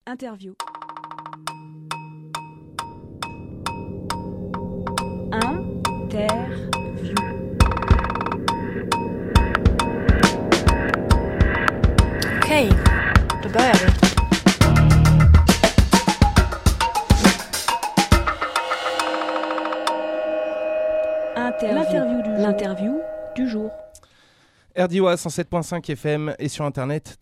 Interview. Interview. Okej, då börjar vi. L'interview du jour. RDWA 107.5 FM et sur internet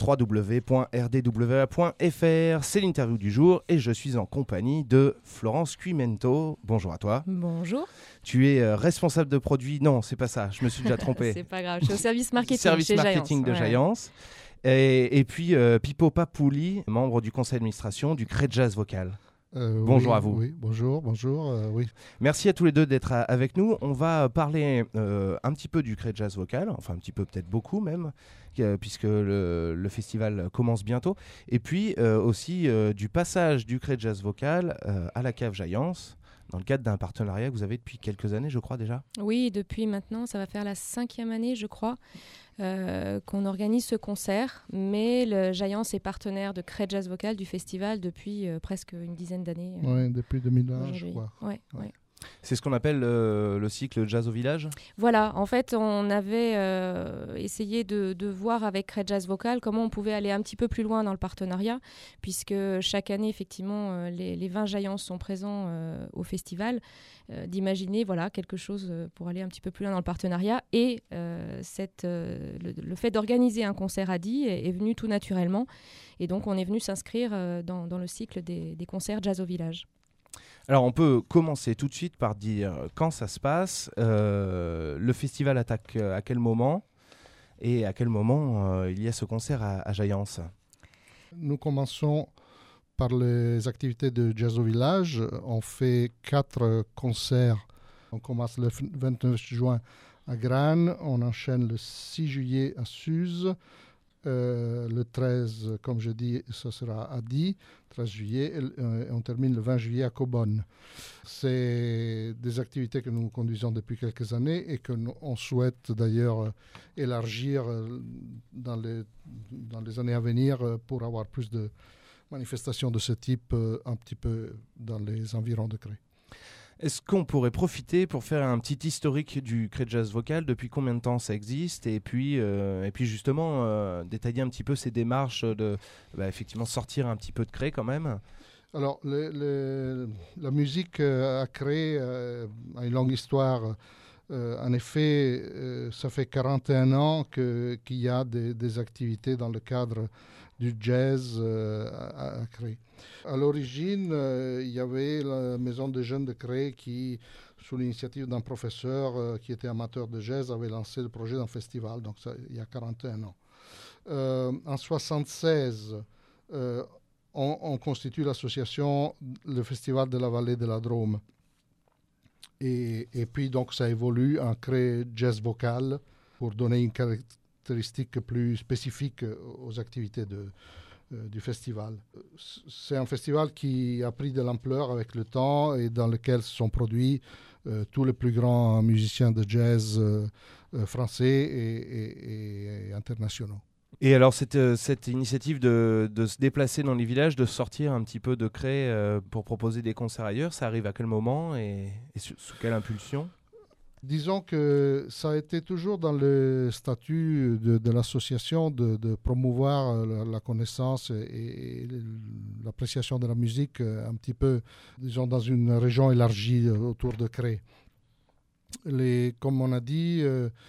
www.rdwa.fr. C'est l'interview du jour et je suis en compagnie de Florence Cuimento. Bonjour à toi. Bonjour. Tu es responsable de produits. Non, c'est pas ça, je me suis déjà trompé. C'est pas grave, je suis au service marketing Service chez marketing de Giants. Et puis Pippo Papouli, membre du conseil d'administration du Cré Jazz Vocal. Bonjour à vous. Oui, bonjour. Oui. Merci à tous les deux d'être avec nous. On va parler un petit peu du Cré Jazz Vocal, enfin un petit peu, peut-être beaucoup même, puisque le festival commence bientôt. Et puis aussi du passage du Cré Jazz Vocal à la cave Giants, dans le cadre d'un partenariat que vous avez depuis quelques années, je crois déjà. Oui, depuis maintenant, ça va faire la 5e année, je crois, qu'on organise ce concert. Mais le Giants est partenaire de Cré Jazz Vocal du festival depuis presque une dizaine d'années. Oui, depuis 2001, aujourd'hui. je crois. Ouais. C'est ce qu'on appelle le cycle Jazz au village. Voilà, en fait, on avait essayé de voir avec Cré Jazz Vocal comment on pouvait aller un petit peu plus loin dans le partenariat, puisque chaque année, effectivement, les 20 Giants sont présents au festival, d'imaginer quelque chose pour aller un petit peu plus loin dans le partenariat. Et le fait d'organiser un concert à Die est venu tout naturellement. Et donc, on est venu s'inscrire dans le cycle des concerts Jazz au village. Alors on peut commencer tout de suite par dire quand ça se passe, le festival attaque à quel moment et à quel moment il y a ce concert à Giants. Nous commençons par les activités de Jazz au village. On fait 4 concerts. On commence le 29 juin à Grane, on enchaîne le 6 juillet à Suse. Le 13, comme je dis, ce sera à Die, 13 juillet, et on termine le 20 juillet à Cobonne. C'est des activités que nous conduisons depuis quelques années et qu'on souhaite d'ailleurs élargir dans les années à venir pour avoir plus de manifestations de ce type un petit peu dans les environs de Cré. Est-ce qu'on pourrait profiter pour faire un petit historique du Cré Jazz Vocal, depuis combien de temps ça existe, et puis justement détailler un petit peu ces démarches de effectivement sortir un petit peu de Cré quand même. Alors la musique à Cré a une longue histoire. En effet, ça fait 41 ans qu'il y a des activités dans le cadre du jazz à Cré. À l'origine, il y avait la maison de jeunes de Cré qui, sous l'initiative d'un professeur qui était amateur de jazz, avait lancé le projet d'un festival, donc ça, il y a 41 ans. En 1976, on constitue l'association, le Festival de la Vallée de la Drôme. Et puis donc ça évolue en Cré Jazz Vocal pour donner une caractéristique plus spécifique aux activités du festival. C'est un festival qui a pris de l'ampleur avec le temps et dans lequel se sont produits tous les plus grands musiciens de jazz français et internationaux. Et alors cette initiative de se déplacer dans les villages, de sortir un petit peu de Cré pour proposer des concerts ailleurs, ça arrive à quel moment et sous quelle impulsion ? Disons que ça a été toujours dans le statut de l'association de promouvoir la connaissance et l'appréciation de la musique un petit peu, disons, dans une région élargie autour de Cré. Comme on a dit,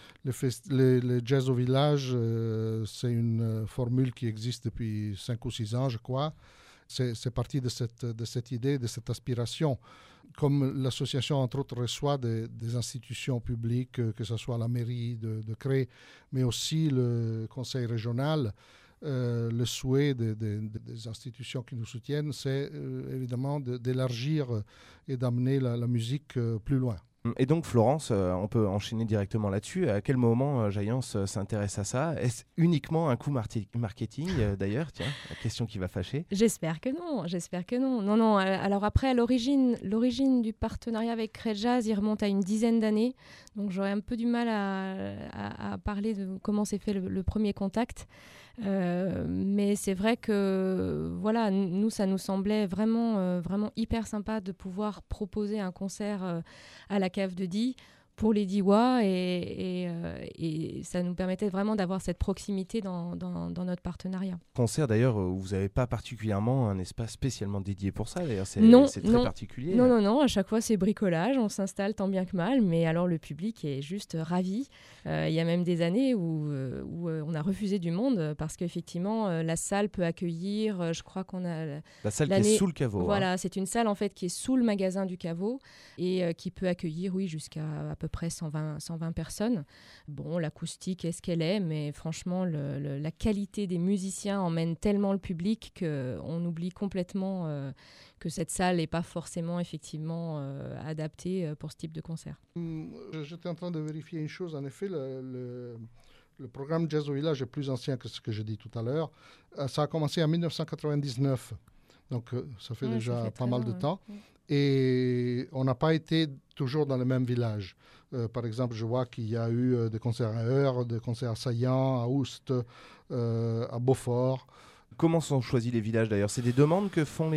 le jazz au village, c'est une formule qui existe depuis 5 ou 6 ans, je crois. C'est parti de cette idée, de cette aspiration. Comme l'association, entre autres, reçoit des institutions publiques, que ce soit la mairie de Cré, mais aussi le conseil régional, le souhait des institutions qui nous soutiennent, c'est évidemment d'élargir et d'amener la musique plus loin. Et donc Florence, on peut enchaîner directement là-dessus. À quel moment Giants s'intéresse à ça ? Est-ce uniquement un coup marketing d'ailleurs ? Tiens, la question qui va fâcher. J'espère que non. Non. Alors après, à l'origine du partenariat avec Cré Jazz, il remonte à une dizaine d'années. Donc j'aurais un peu du mal à parler de comment s'est fait le premier contact. Mais c'est vrai que voilà, nous, ça nous semblait vraiment, vraiment hyper sympa de pouvoir proposer un concert à la cave de Die pour les Diois et ça nous permettait vraiment d'avoir cette proximité dans notre partenariat. Concert d'ailleurs où vous n'avez pas particulièrement un espace spécialement dédié pour ça, d'ailleurs c'est très particulier. Non, à chaque fois c'est bricolage, on s'installe tant bien que mal, mais alors le public est juste ravi. Il y a même des années où on a refusé du monde parce qu'effectivement la salle peut accueillir, je crois qu'on a... La salle qui est sous le caveau. Voilà, c'est une salle en fait qui est sous le magasin du caveau et qui peut accueillir, oui, jusqu'à à peu près 120 personnes. Bon, l'acoustique est ce qu'elle est, mais franchement, la qualité des musiciens emmène tellement le public qu'on oublie complètement que cette salle n'est pas forcément effectivement adaptée pour ce type de concert. J'étais en train de vérifier une chose. En effet, le programme Jazz au Village est plus ancien que ce que j'ai dit tout à l'heure. Ça a commencé en 1999, donc ça fait déjà pas mal de temps. Ouais. Et on n'a pas été toujours dans le même village. Par exemple, je vois qu'il y a eu des concerts à Heure, des concerts à Saillant, à Oust, à Beaufort. Comment sont choisis les villages d'ailleurs? C'est des demandes que font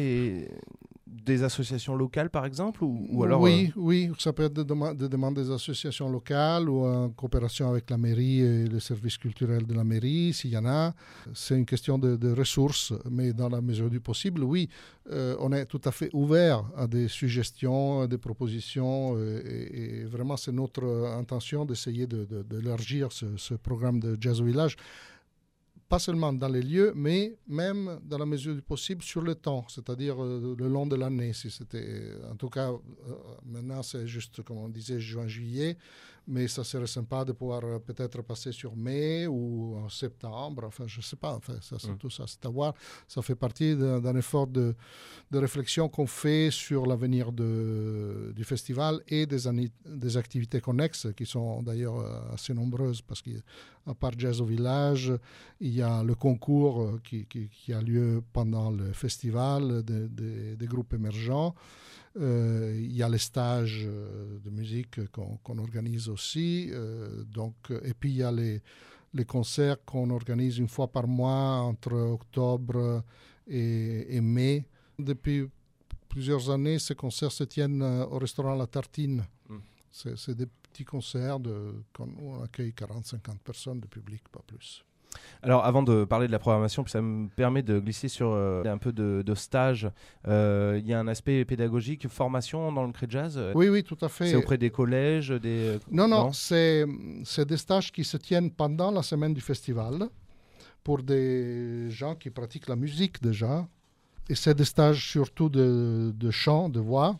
des associations locales par exemple ou alors, Oui, ça peut être des demandes des associations locales ou en coopération avec la mairie et les services culturels de la mairie, s'il y en a. C'est une question de ressources, mais dans la mesure du possible, oui. On est tout à fait ouvert à des suggestions, à des propositions et vraiment c'est notre intention d'essayer d'élargir ce programme de Jazz au Village. Pas seulement dans les lieux, mais même dans la mesure du possible sur le temps, c'est-à-dire le long de l'année. Si c'était, en tout cas, maintenant c'est juste, comme on disait, juin-juillet, mais ça serait sympa de pouvoir peut-être passer sur mai ou en septembre. Enfin, je ne sais pas. Enfin, tout ça, c'est à voir. Ça fait partie d'un effort de réflexion qu'on fait sur l'avenir du festival et des activités connexes qui sont d'ailleurs assez nombreuses parce qu'à part Jazz au Village, il y a le concours qui a lieu pendant le festival des groupes émergents. Il y a les stages de musique qu'on organise aussi. Et puis il y a les concerts qu'on organise une fois par mois entre octobre et mai. Depuis plusieurs années, ces concerts se tiennent au restaurant La Tartine. C'est des petits concerts où on accueille 40-50 personnes de public, pas plus. Alors avant de parler de la programmation, ça me permet de glisser sur un peu de stage. Il y a un aspect pédagogique, formation dans le Cré Jazz. Oui, tout à fait. C'est auprès des collèges Non, c'est des stages qui se tiennent pendant la semaine du festival pour des gens qui pratiquent la musique déjà. Et c'est des stages surtout de chant, de voix.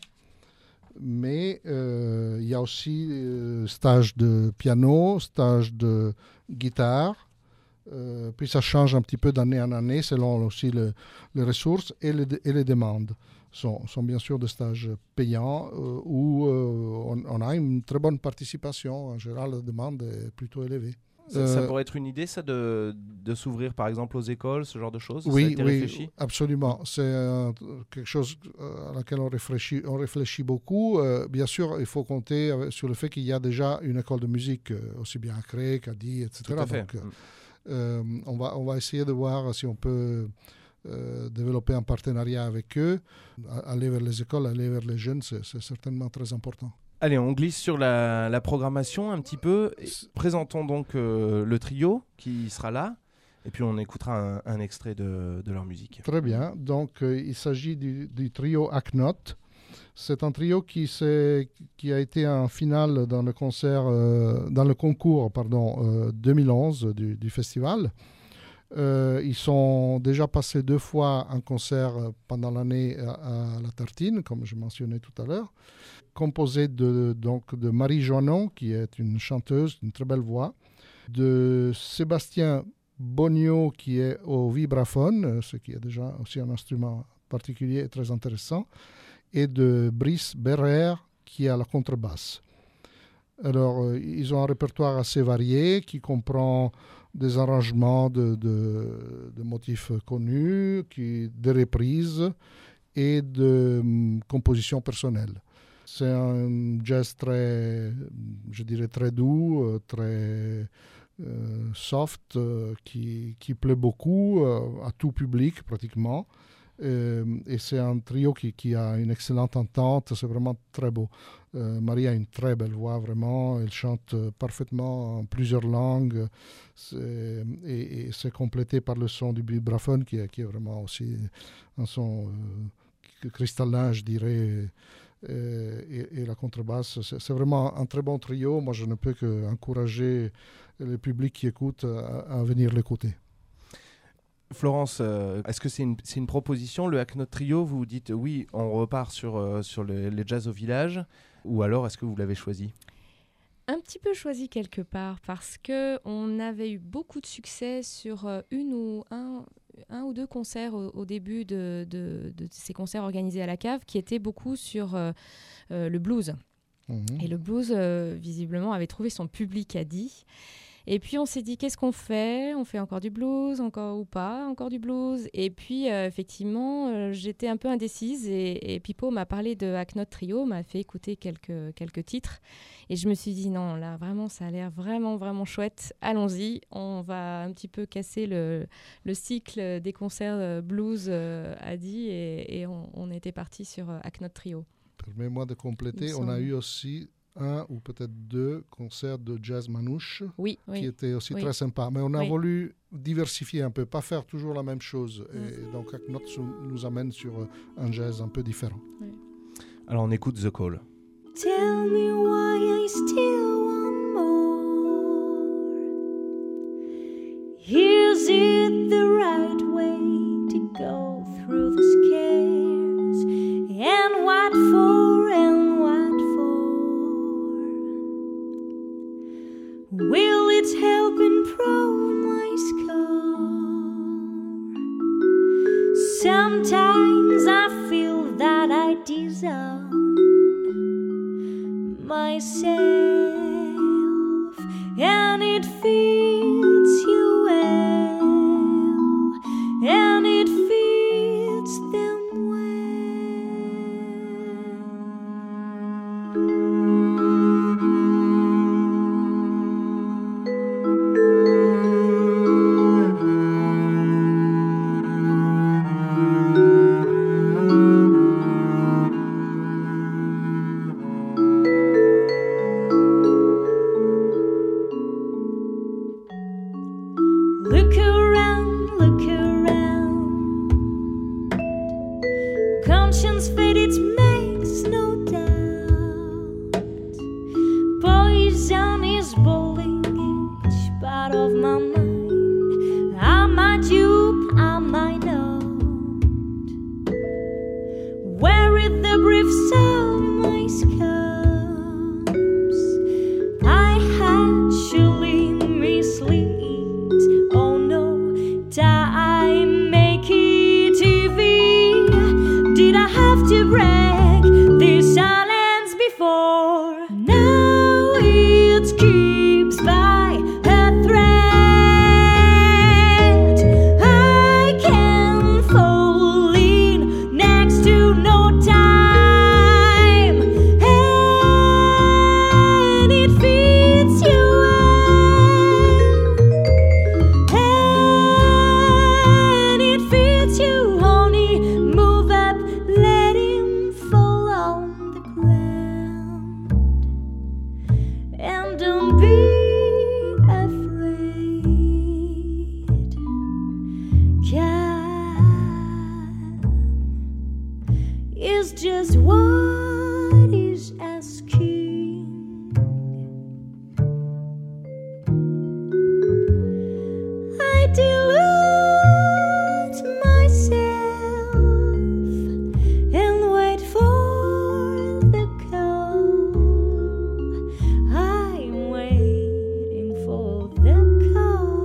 Mais il y a aussi stage de piano, stage de guitare. Puis ça change un petit peu d'année en année selon aussi les ressources et les demandes. Sont bien sûr des stages payants où on a une très bonne participation. En général, la demande est plutôt élevée. Ça pourrait être une idée, ça, de s'ouvrir par exemple aux écoles, ce genre de choses? Oui, absolument. C'est quelque chose à laquelle on réfléchit beaucoup. Bien sûr, il faut compter sur le fait qu'il y a déjà une école de musique, aussi bien à Cré qu'à Die, etc. Tout à fait. Donc, on va essayer de voir si on peut développer un partenariat avec eux. Aller vers les écoles, aller vers les jeunes, c'est certainement très important. Allez, on glisse sur la programmation un petit peu. Présentons donc le trio qui sera là. Et puis on écoutera un extrait de leur musique. Très bien. Donc il s'agit du trio Aknot. C'est un trio qui a été en finale dans le concours 2011 du festival. Ils sont déjà passés 2 fois en concert pendant l'année à La Tartine, comme je mentionnais tout à l'heure. Composé de Marie Joannon, qui est une chanteuse, une très belle voix, de Sébastien Bogno, qui est au vibraphone, ce qui est déjà aussi un instrument particulier et très intéressant, et de Brice Berrer, qui est à la contrebasse. Alors, ils ont un répertoire assez varié, qui comprend des arrangements de motifs connus, des reprises et de compositions personnelles. C'est un jazz très doux, très soft, qui plaît beaucoup à tout public pratiquement. Et c'est un trio qui a une excellente entente, c'est vraiment très beau. Maria a une très belle voix, vraiment, elle chante parfaitement en plusieurs langues, et c'est complété par le son du vibraphone qui est vraiment aussi un son cristallin, je dirais, et la contrebasse. C'est vraiment un très bon trio. Moi, je ne peux qu'encourager le public qui écoute à venir l'écouter. Florence, est-ce que c'est une proposition, le Hacknote Trio? Vous dites oui, on repart sur les jazz au village, ou alors est-ce que vous l'avez choisi? Un petit peu choisi quelque part, parce qu'on avait eu beaucoup de succès sur un ou deux concerts au début de ces concerts organisés à la cave, qui étaient beaucoup sur le blues. Et le blues, visiblement, avait trouvé son public à Die. Et puis on s'est dit, qu'est-ce qu'on fait? On fait encore du blues, encore ou pas, encore du blues. Et puis effectivement, j'étais un peu indécise, et Pipo m'a parlé de Hacknote Trio, m'a fait écouter quelques titres. Et je me suis dit, non, là vraiment, ça a l'air vraiment, vraiment chouette. Allons-y, on va un petit peu casser le cycle des concerts blues à Die, et on était parti sur Hacknote Trio. Permets-moi de compléter, on a eu aussi un ou peut-être deux concerts de jazz manouche qui étaient aussi très sympas. Mais on a voulu diversifier un peu, pas faire toujours la même chose. Et donc Hacknote nous amène sur un jazz un peu différent. Alors on écoute The Call. Tell me why I still want more. Is it the right way to go through the scares? And what for, and what for? Will it help improve my score? Sometimes I feel that I disown myself, and it fits you well, and it fits them Look around. Conscience fade, it makes no doubt. Poison is boiling each part of my mind. Am I dupe? Am I not? Where is the briefs of my scars? I actually mislead. Oh no, did I make it TV? Did I have to break this silence before? Now it keeps by a thread. I can fall in next to no time, and it fits you and it fits you, honey. Move up, let him fall on the ground, and don't be afraid. Calm is just what is asking. I delude myself and wait for the call. I'm waiting for the call.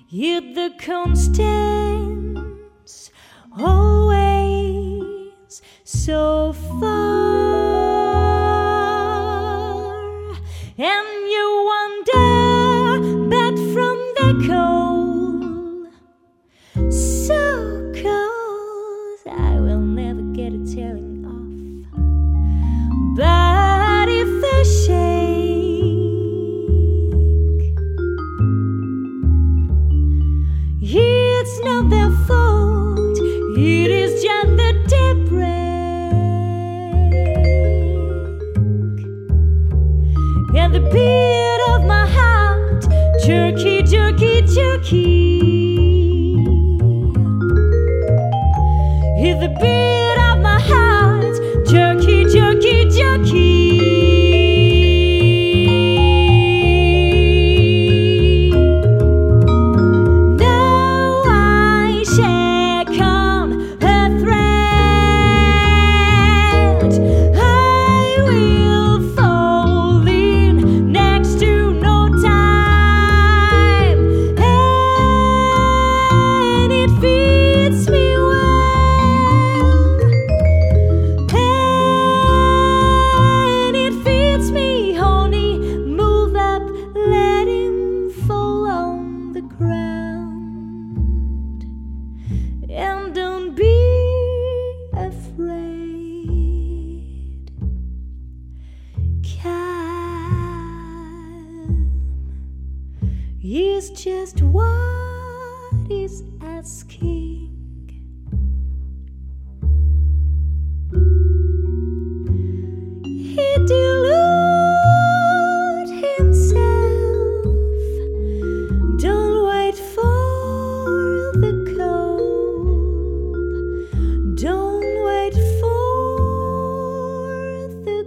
Yet the constants always so far, and you wander back from the cold, so cold I will never get a tearing off. But if the shake, it's not their fault, it is just the daybreak. And the beat of my heart, jerky, jerky, jerky. Hear the beat of my heart, jerky, jerky, jerky. Now I shake on a thread. I will fall in next to no time, and it fits me well, and it fits me, honey. Move up, let him fall on the ground, and don't be afraid. Calm is just what is asking. He delude himself. Don't wait for the cold. Don't wait for the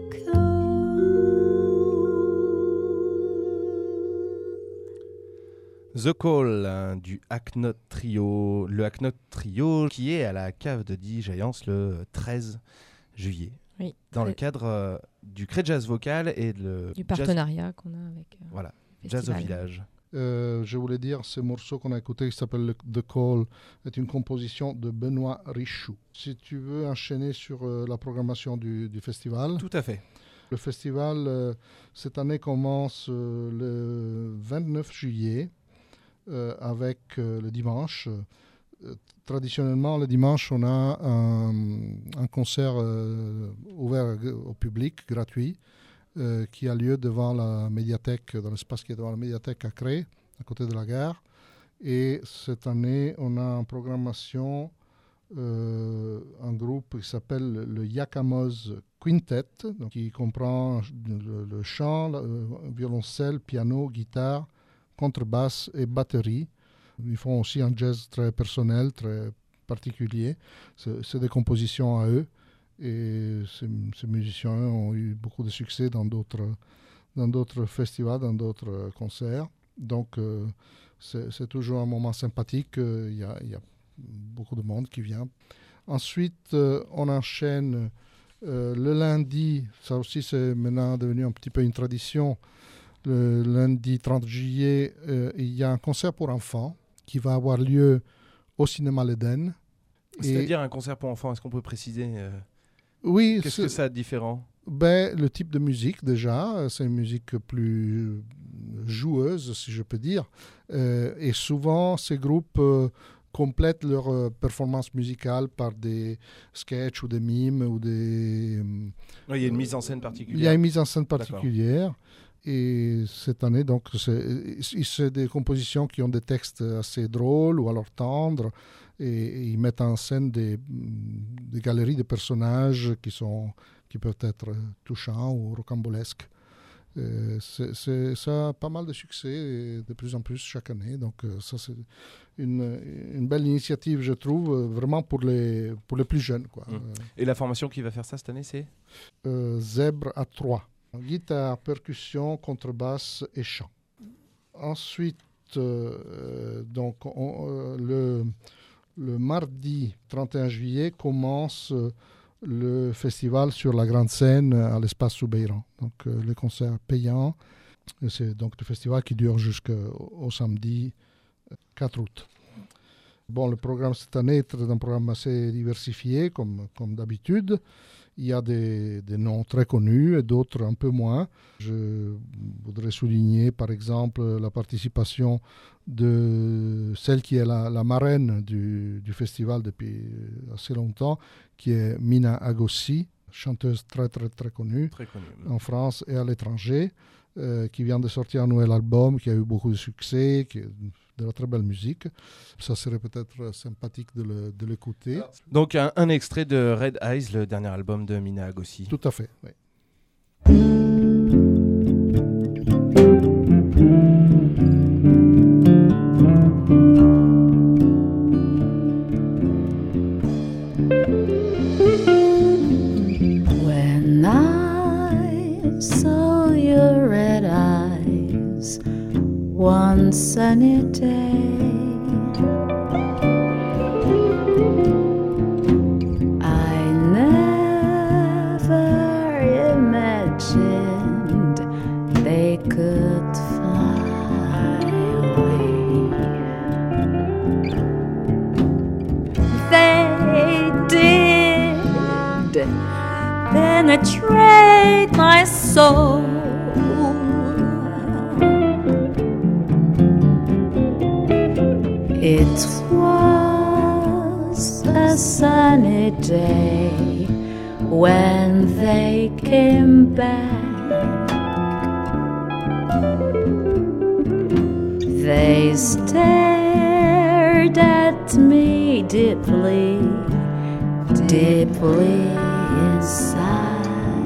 cold. The Call du Hacknot Trio. Le Hacknot Trio qui est à la cave de Diligence le 13 juillet. Oui, Dans le très- cadre du Cré Jazz Vocal et du jazz, partenariat qu'on a avec voilà, le Jazz au festival. Village. Je voulais dire, ce morceau qu'on a écouté qui s'appelle The Call est une composition de Benoît Richoux. Si tu veux enchaîner sur la programmation du festival. Tout à fait. Le festival, cette année, commence le 29 juillet avec le dimanche. Traditionnellement, le dimanche, on a un concert ouvert au public, gratuit, qui a lieu devant la médiathèque, dans l'espace qui est devant la médiathèque à Cré, à côté de la gare. Et cette année, on a en programmation un groupe qui s'appelle le Yakamoz Quintet, donc qui comprend le chant, le violoncelle, piano, guitare, contrebasse et batterie. Ils font aussi un jazz très personnel, très particulier. C'est des compositions à eux. Et ces musiciens ont eu beaucoup de succès dans d'autres festivals, dans d'autres concerts. Donc, c'est toujours un moment sympathique. Il y a beaucoup de monde qui vient. Ensuite, on enchaîne le lundi. Ça aussi, c'est maintenant devenu un petit peu une tradition. Le lundi 30 juillet, il y a un concert pour enfants qui va avoir lieu au cinéma L'Éden. C'est-à-dire un concert pour enfants, est-ce qu'on peut préciser Oui. Qu'est-ce que ça a de différent? Le type de musique, déjà, c'est une musique plus joueuse, si je peux dire. Et souvent, ces groupes complètent leur performance musicale par des sketchs ou des mimes ou des... Il y a une mise en scène particulière. Il y a une mise en scène particulière. Et cette année, donc, c'est des compositions qui ont des textes assez drôles ou alors tendres. Et ils mettent en scène des galeries de personnages qui peuvent être touchants ou rocambolesques. Ça a pas mal de succès, et de plus en plus chaque année. Donc ça, c'est une belle initiative, je trouve, vraiment pour les plus jeunes, quoi. Et la formation qui va faire ça cette année, c'est Zèbre à 3. Guitare, percussion, contrebasse et chant. Ensuite, donc, le mardi 31 juillet commence le festival sur la grande scène à l'espace Soubeyran. Donc les concerts payants. C'est donc le festival qui dure jusqu'au samedi 4 août. Bon, le programme cette année est un programme assez diversifié, comme d'habitude. Il y a des noms très connus et d'autres un peu moins. Je voudrais souligner, par exemple, la participation de celle qui est la marraine du festival depuis assez longtemps, qui est Mina Agossi, chanteuse très, très, très connue en France et à l'étranger, qui vient de sortir un nouvel album, qui a eu beaucoup de succès, qui est de la très belle musique. Ça serait peut-être sympathique de l'écouter. Donc un extrait de Red Eyes, le dernier album de Mina Agossi. Tout à fait, oui. When I saw your red eyes one sunny day, I never imagined they could fly away. They did penetrate my soul. It was a sunny day when they came back. They stared at me deeply, deeply inside.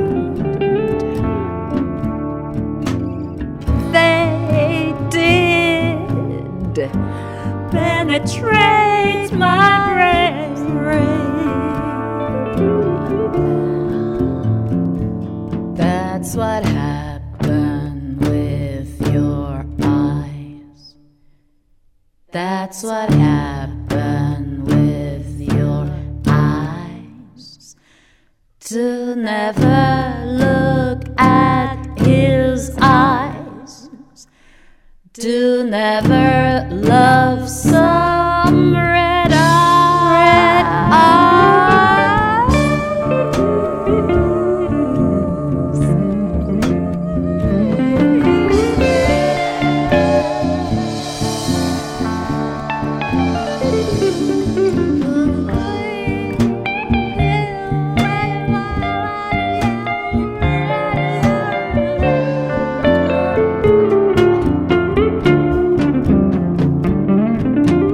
They did penetrate my brain. That's what happened with your eyes. That's what happened with your eyes. To never look at his eyes, to never love some red eyes.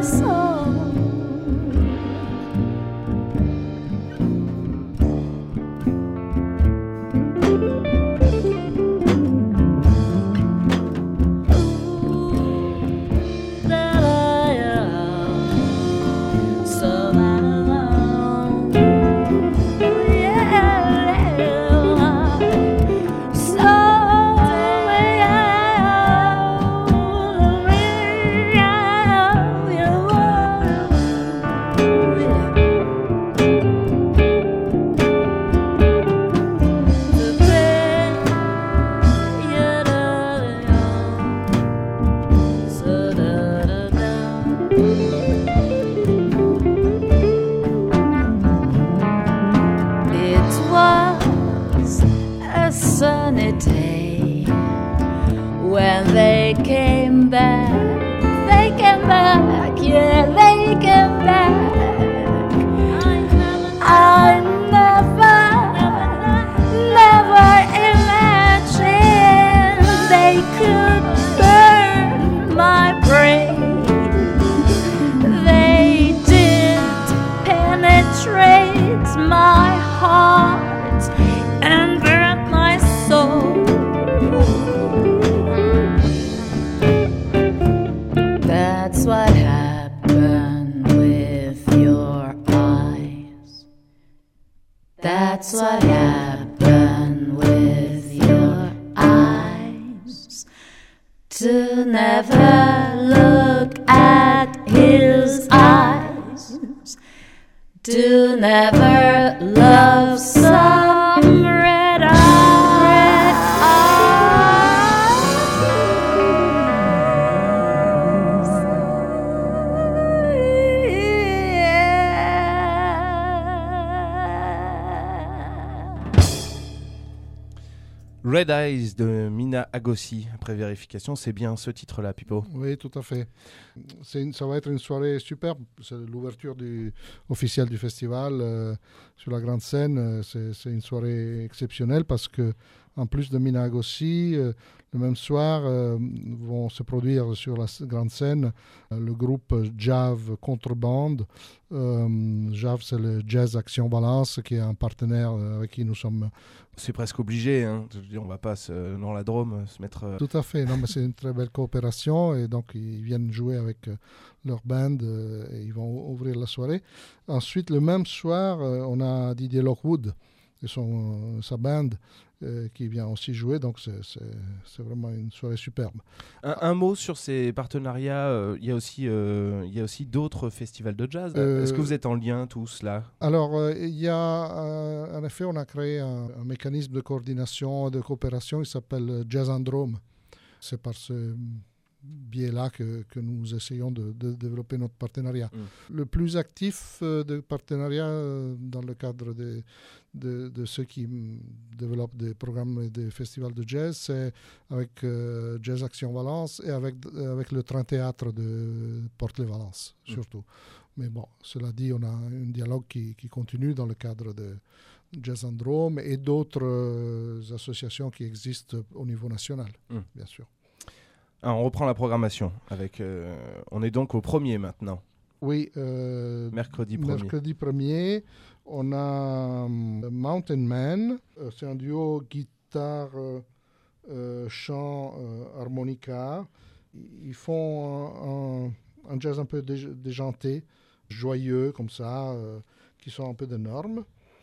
soul. When they came back, yeah, they came back. I never imagined they could burn my brain. They did penetrate my heart and burn my soul. That's what happened with your eyes. That's what happened with your eyes. To never look at his eyes. To never love some red eyes. Red Eyes de Mina Agossi. Après vérification, c'est bien ce titre-là, Pipo. Oui, tout à fait. Ça va être une soirée superbe. C'est l'ouverture officielle du festival sur la grande scène. C'est une soirée exceptionnelle parce que, en plus de Mina Agossi, le même soir vont se produire sur la grande scène le groupe Jav Contreband. Jav, c'est le Jazz Action Valence, qui est un partenaire avec qui nous sommes. C'est presque obligé, hein. Je veux dire, on va pas dans la Drôme se mettre... Tout à fait, non, mais c'est une très belle coopération et donc ils viennent jouer avec leur band et ils vont ouvrir la soirée. Ensuite, le même soir, on a Didier Lockwood et sa band qui vient aussi jouer, donc c'est vraiment une soirée superbe. Un mot sur ces partenariats, il y a aussi d'autres festivals de jazz. Est-ce que vous êtes en lien tous là ? Alors, il y a, en effet, on a créé un mécanisme de coordination, de coopération qui s'appelle Jazzandrome. C'est par ce biais-là que nous essayons de développer notre partenariat. Le plus actif de partenariat dans le cadre de ceux qui développent des programmes et des festivals de jazz, c'est avec Jazz Action Valence et avec le Train Théâtre de Port-les-Valence, surtout. Mais bon, cela dit, on a un dialogue qui continue dans le cadre de Jazzandrome et d'autres associations qui existent au niveau national, bien sûr. Alors, on reprend la programmation. On est donc au 1er maintenant. Oui. Mercredi 1er. Mercredi 1er, on a Mountain Man. C'est un duo guitare, chant, harmonica. Ils font un jazz un peu déjanté, joyeux comme ça, qui sont un peu de normes.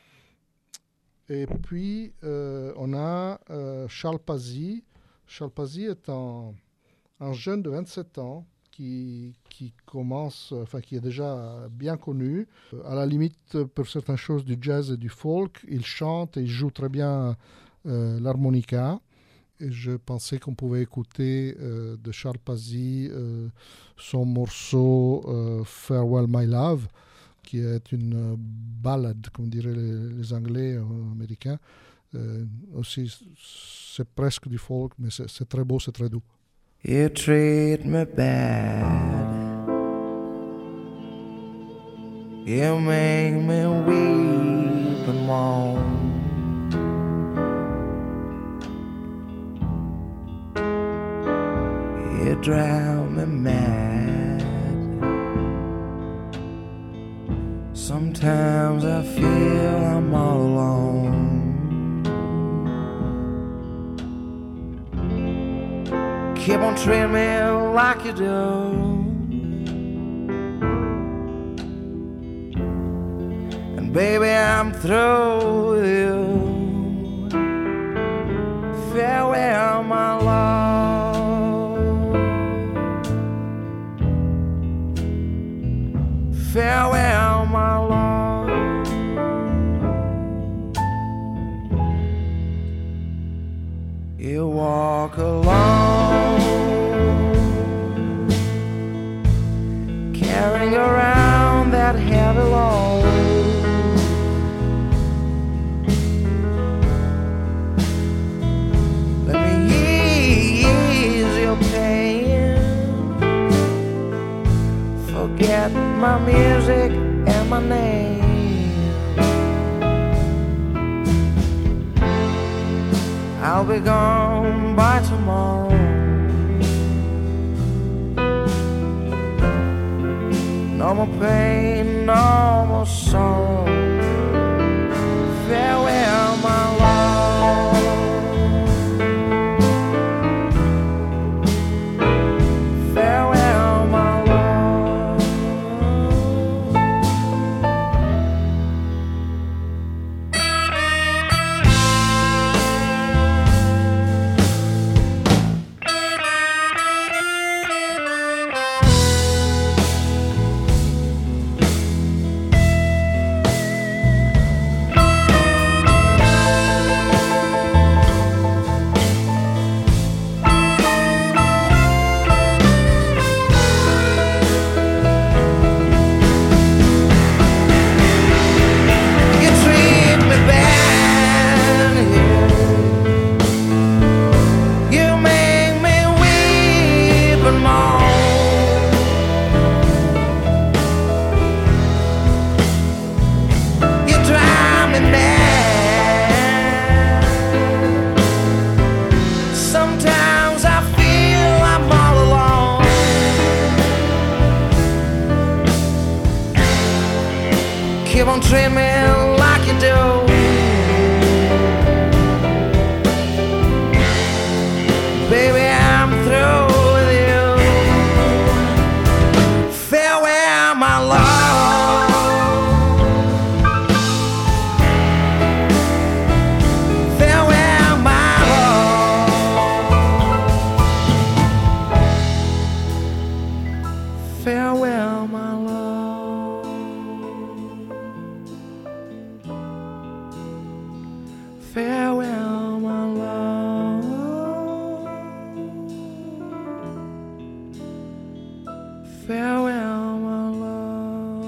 Et puis, on a Charles Pazzi. Charles Pazzi est un jeune de 27 ans qui est déjà bien connu. À la limite, pour certaines choses du jazz et du folk, il chante et il joue très bien l'harmonica. Et je pensais qu'on pouvait écouter de Charles Pazzi son morceau Farewell My Love, qui est une ballade, comme diraient les Anglais américains. Aussi, c'est presque du folk, mais c'est très beau, c'est très doux. You treat me bad. You make me weep and moan. You drive me mad. Sometimes I feel I'm all alone. Keep on treating me like you do. And baby, I'm through with you. Farewell, my love. Farewell, my love. You walk alone, carrying around that heavy load. Let me ease your pain. Forget my music and my name. I'll be gone by tomorrow. No more pain, no more sorrow. Farewell, my love. Farewell, my love. You treat me bad here. You make me weep and moan. You drive me mad. Sometimes I feel I'm all alone. Keep on treating me like you do. Baby, I'm through with you. Farewell, my love. Farewell, my love. Farewell, my love. Farewell, my love. Farewell, my love.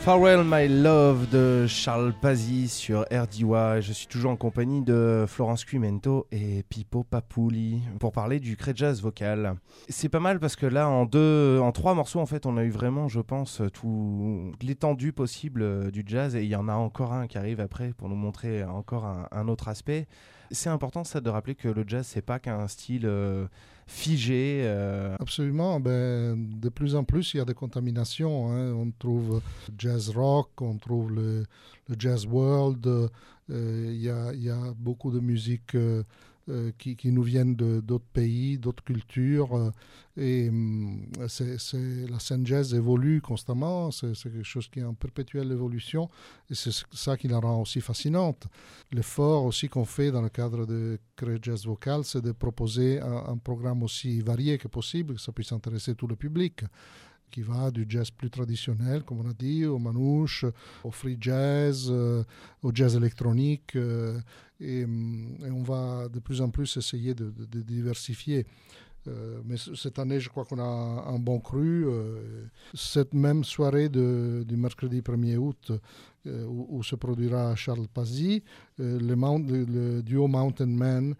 Farewell My Love de Charles Pazzi sur RDY. Je suis toujours en compagnie de Florence Quimento et Pippo Papuli pour parler du Cré Jazz vocal. C'est pas mal parce que là, en 3 morceaux, en fait, on a eu vraiment, je pense, toute l'étendue possible du jazz, et il y en a encore un qui arrive après pour nous montrer encore un autre aspect. C'est important, ça, de rappeler que le jazz, c'est pas qu'un style figé. Absolument. De plus en plus, il y a des contaminations. On trouve le jazz rock, on trouve le jazz world. Il y a beaucoup de musique qui nous viennent d'autres pays, d'autres cultures. La scène jazz évolue constamment. C'est quelque chose qui est en perpétuelle évolution. Et c'est ça qui la rend aussi fascinante. L'effort aussi qu'on fait dans le cadre de Cré Jazz Vocal, c'est de proposer un programme aussi varié que possible, que ça puisse intéresser tout le public, qui va du jazz plus traditionnel, comme on a dit, au manouche, au free jazz, au jazz électronique. Et on va de plus en plus essayer de diversifier. Mais cette année, je crois qu'on a un bon cru. Cette même soirée du mercredi 1er août, où se produira Charles Pazzi, le duo Mountain Man,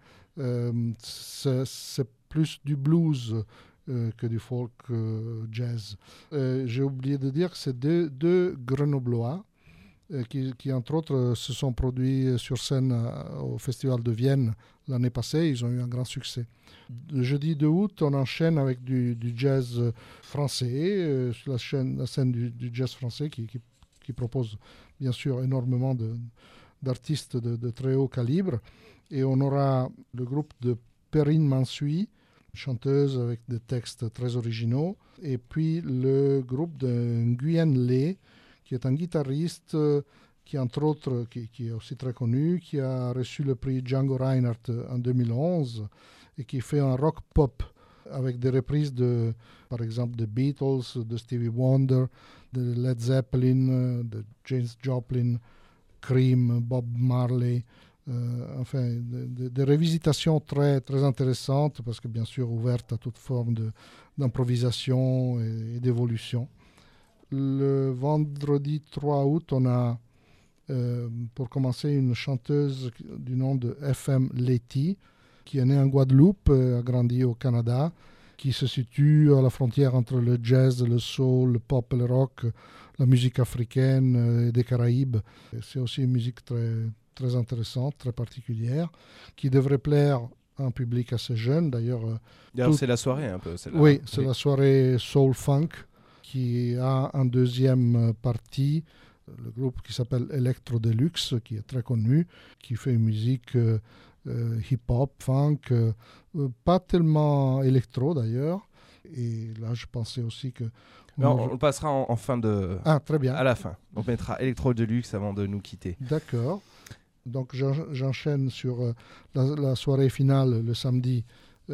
c'est plus du blues que du folk jazz. J'ai oublié de dire que c'est deux Grenoblois qui, entre autres, se sont produits sur scène au Festival de Vienne l'année passée. Ils ont eu un grand succès. Le jeudi 2 août, on enchaîne avec du jazz français, sur la scène du jazz français qui propose bien sûr énormément d'artistes de très haut calibre. Et on aura le groupe de Perrine Mansuy, chanteuse avec des textes très originaux, et puis le groupe de Nguyen Le, qui est un guitariste qui, entre autres, qui est aussi très connu, qui a reçu le prix Django Reinhardt en 2011 et qui fait un rock pop avec des reprises par exemple, de Beatles, de Stevie Wonder, de Led Zeppelin, de James Joplin, Cream, Bob Marley. Enfin, des revisitations très, très intéressantes, parce que bien sûr ouvertes à toute forme d'improvisation et d'évolution. Le vendredi 3 août, on a, pour commencer, une chanteuse du nom de FM Letty, qui est née en Guadeloupe, a grandi au Canada, qui se situe à la frontière entre le jazz, le soul, le pop et le rock, la musique africaine et des Caraïbes. C'est aussi une musique très, très intéressante, très particulière, qui devrait plaire à un public assez jeune. D'ailleurs, c'est la soirée un peu. Oui, c'est la soirée Soul Funk, qui a en deuxième partie le groupe qui s'appelle Electro Deluxe, qui est très connu, qui fait une musique hip-hop, funk, pas tellement électro d'ailleurs. Et là, je pensais aussi que... On le passera en fin de... Ah, très bien. À la fin. On mettra Electro Deluxe avant de nous quitter. D'accord. Donc, j'enchaîne sur la soirée finale le samedi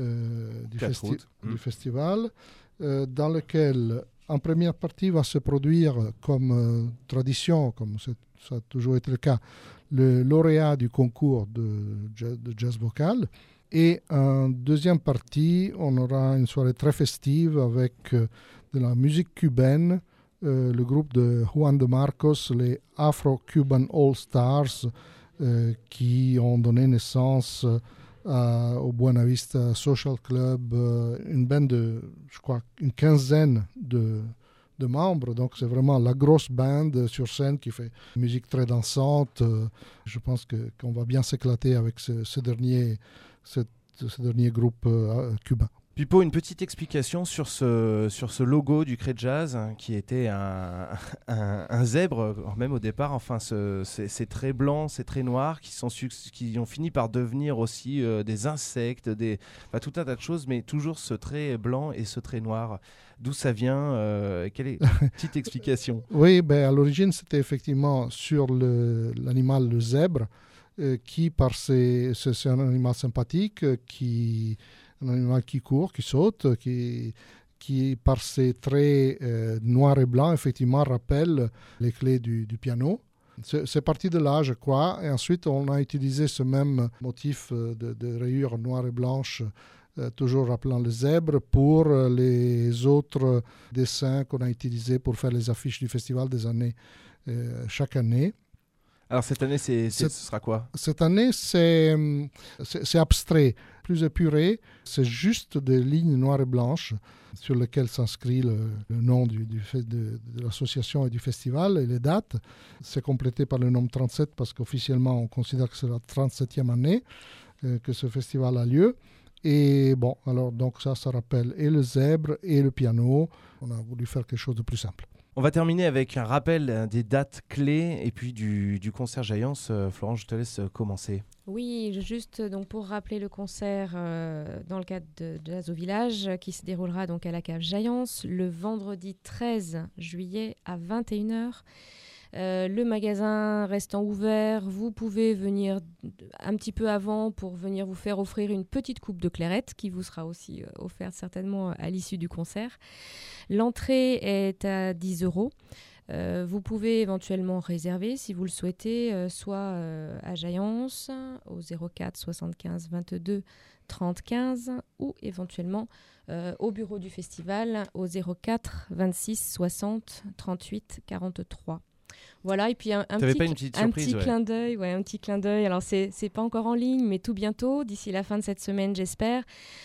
du festival, dans lequel, en première partie, va se produire comme tradition, comme ça a toujours été le cas, le lauréat du concours de jazz vocal. Et en deuxième partie, on aura une soirée très festive avec de la musique cubaine, le groupe de Juan de Marcos, les Afro-Cuban All Stars, qui ont donné naissance au Buena Vista Social Club, une band de, je crois, une quinzaine de membres. Donc c'est vraiment la grosse bande sur scène qui fait une musique très dansante. Je pense qu'on va bien s'éclater avec ce dernier groupe cubain. Pippo, une petite explication sur ce logo du Cré Jazz, qui était un zèbre, même au départ. Enfin, ces traits blancs, ces traits noirs qui ont fini par devenir aussi des insectes, tout un tas de choses, mais toujours ce trait blanc et ce trait noir. D'où ça vient Quelle est la petite explication? Oui, à l'origine, c'était effectivement sur l'animal, le zèbre, qui, c'est un animal sympathique, un animal qui court, qui saute, qui par ses traits noirs et blancs, effectivement, rappelle les clés du piano. C'est parti de là, je crois. Et ensuite, on a utilisé ce même motif de rayures noires et blanches toujours rappelant le zèbre pour les autres dessins qu'on a utilisés pour faire les affiches du festival chaque année. Alors cette année, ce sera quoi? Cette année, c'est abstrait, plus épuré. C'est juste des lignes noires et blanches sur lesquelles s'inscrit le nom de l'association et du festival et les dates. C'est complété par le nombre 37 parce qu'officiellement, on considère que c'est la 37e année que ce festival a lieu. Et bon, alors donc ça rappelle et le zèbre et le piano. On a voulu faire quelque chose de plus simple. On va terminer avec un rappel des dates clés et puis du concert Jaillance. Florence, je te laisse commencer. Oui, juste donc pour rappeler le concert dans le cadre de Jazz au Village qui se déroulera donc à la cave Jaillance le vendredi 13 juillet à 21h. Le magasin restant ouvert, vous pouvez venir un petit peu avant pour venir vous faire offrir une petite coupe de clairette qui vous sera aussi offerte certainement à l'issue du concert. L'entrée est à 10 €. Vous pouvez éventuellement réserver si vous le souhaitez, soit à Jaillance au 04 75 22 30 15 ou éventuellement au bureau du festival au 04 26 60 38 43. Voilà, et puis un petit clin d'œil, un petit clin d'œil. Alors c'est pas encore en ligne, mais tout bientôt, d'ici la fin de cette semaine, j'espère,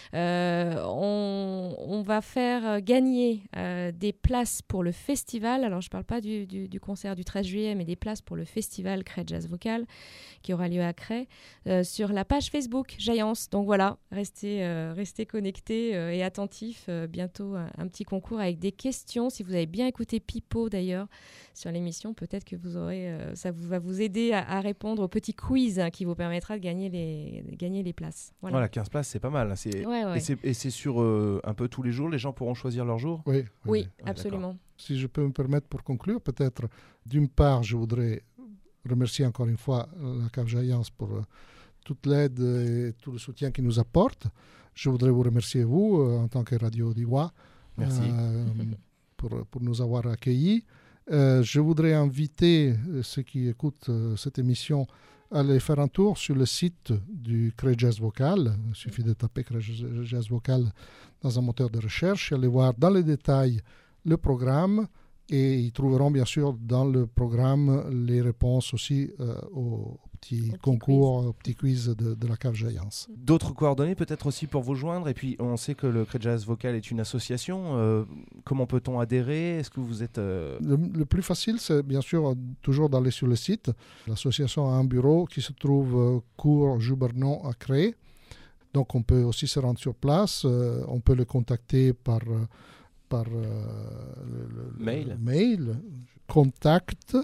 on va faire gagner des places pour le festival. Alors je parle pas du concert du 13 juillet, mais des places pour le festival Cray Jazz Vocal qui aura lieu à Cray sur la page Facebook Jaillance. Donc voilà, restez connectés et attentifs. Bientôt un petit concours avec des questions. Si vous avez bien écouté Pipo d'ailleurs sur l'émission, peut-être que ça va vous aider à répondre au petit quiz qui vous permettra de gagner les places. Voilà, 15 places, c'est pas mal. Et c'est sur un peu tous les jours, les gens pourront choisir leur jour? Oui, absolument. D'accord. Si je peux me permettre pour conclure, peut-être, d'une part, je voudrais remercier encore une fois la cave Jaillance pour toute l'aide et tout le soutien qu'il nous apporte. Je voudrais vous remercier, vous, en tant que Radio d'Iwa. Merci. Pour nous avoir accueillis. Je voudrais inviter ceux qui écoutent cette émission à aller faire un tour sur le site du Cray Jazz Vocal. Il suffit de taper Cray Jazz Vocal dans un moteur de recherche et aller voir dans les détails le programme. Et ils trouveront bien sûr dans le programme les réponses aussi aux petits concours, aux petits quiz de la cave Jaillance. D'autres coordonnées peut-être aussi pour vous joindre. Et puis on sait que le Cray Jazz Vocal est une association. Comment peut-on adhérer? Est-ce que vous êtes... Le plus facile, c'est bien sûr toujours d'aller sur le site. L'association a un bureau qui se trouve cours Joubernon à Cray. Donc on peut aussi se rendre sur place. On peut le contacter par mail contact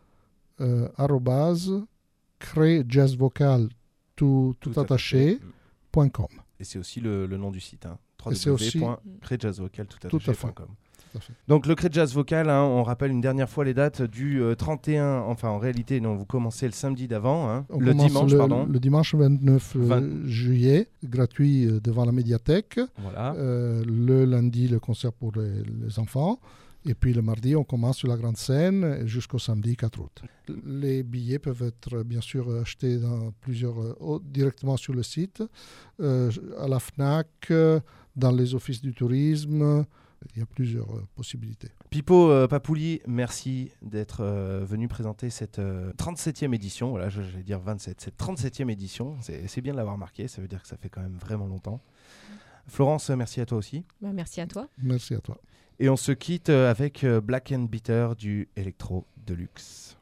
@crayjazzvocal tout attaché.com. Et c'est aussi le nom du site, www.crayjazzvocal.com. Donc le Cray Jazz Vocal, on rappelle une dernière fois les dates du 31, enfin en réalité non, vous commencez le samedi d'avant, le dimanche 29 juillet, gratuit devant la médiathèque. Voilà. Le lundi, le concert pour les enfants. Et puis le mardi, on commence sur la grande scène jusqu'au samedi 4 août. Les billets peuvent être bien sûr achetés directement sur le site, à la FNAC, dans les offices du tourisme. Il y a plusieurs possibilités. Pipo Papouli, merci d'être venu présenter cette 37e édition. Voilà, j'allais dire 27. Cette 37e édition, c'est bien de l'avoir marqué. Ça veut dire que ça fait quand même vraiment longtemps. Florence, merci à toi aussi. Merci à toi. Merci à toi. Et on se quitte avec Black and Bitter du Electro Deluxe.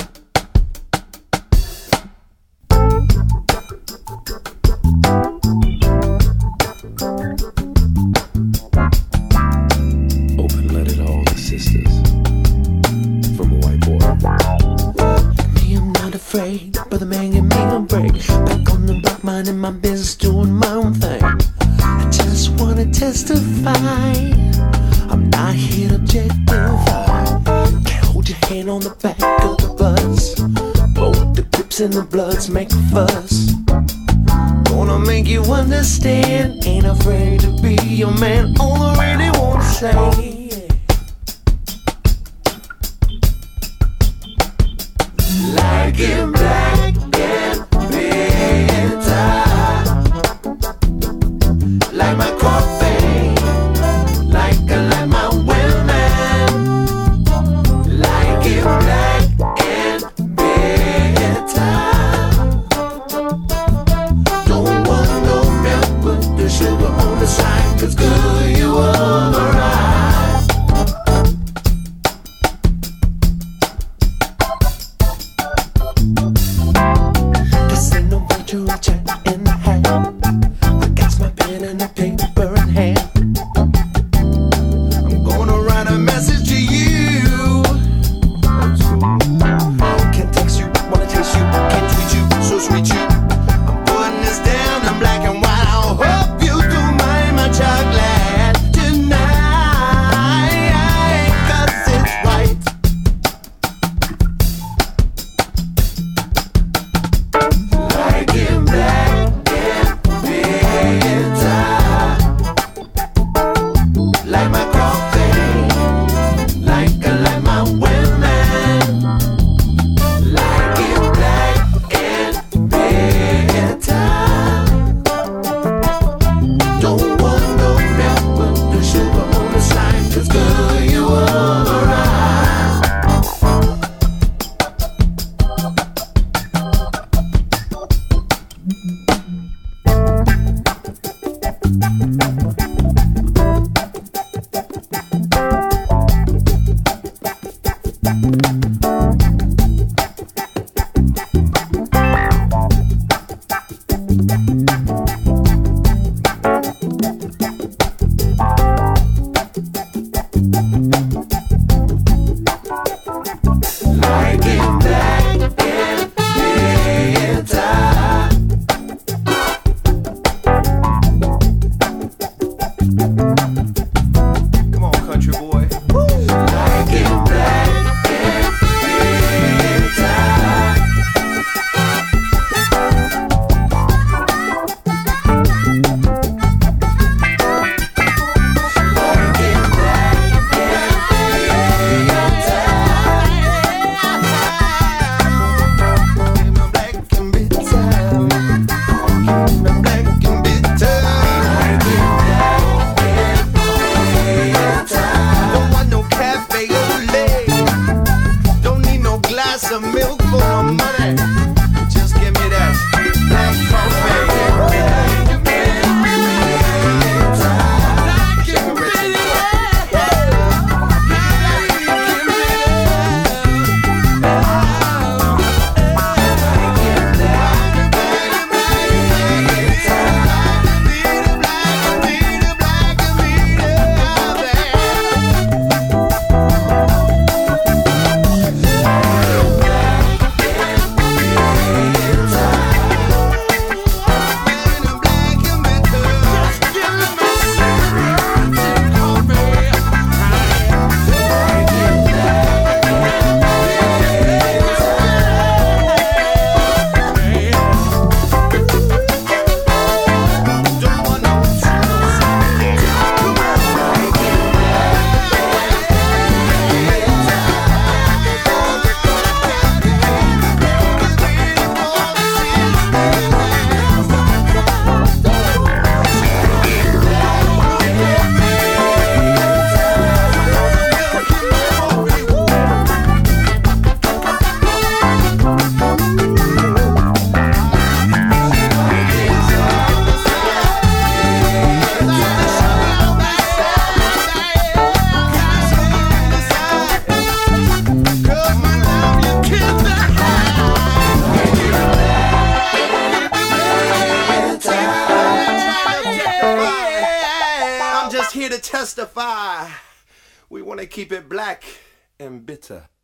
Afraid, but the man gave me a break. Back on the block, minding my business, doing my own thing. I just wanna testify. I'm not here to objectify. Can't hold your hand on the back of the bus. Both the grips and the bloods make a fuss. Gonna make you understand. Ain't afraid to be your man. All I really wanna say. Like in black and bitter, like here to testify. We want to keep it black and bitter.